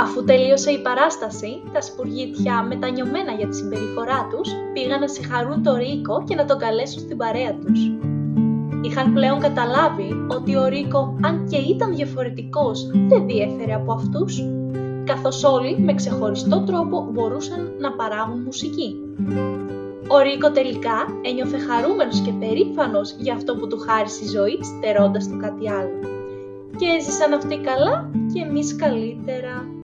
Αφού τελείωσε η παράσταση, τα σπουργίτια, μετανιωμένα για τη συμπεριφορά τους, πήγαν να συγχαρούν το Ρίκο και να τον καλέσουν στην παρέα τους. Είχαν πλέον καταλάβει ότι ο Ρίκο, αν και ήταν διαφορετικός, δεν διέφερε από αυτούς, καθώς όλοι με ξεχωριστό τρόπο μπορούσαν να παράγουν μουσική. Ο Ρίκο τελικά ένιωθε χαρούμενος και περήφανος για αυτό που του χάρισε η ζωή, στερώντας του κάτι άλλο. Και έζησαν αυτοί καλά και εμείς καλύτερα.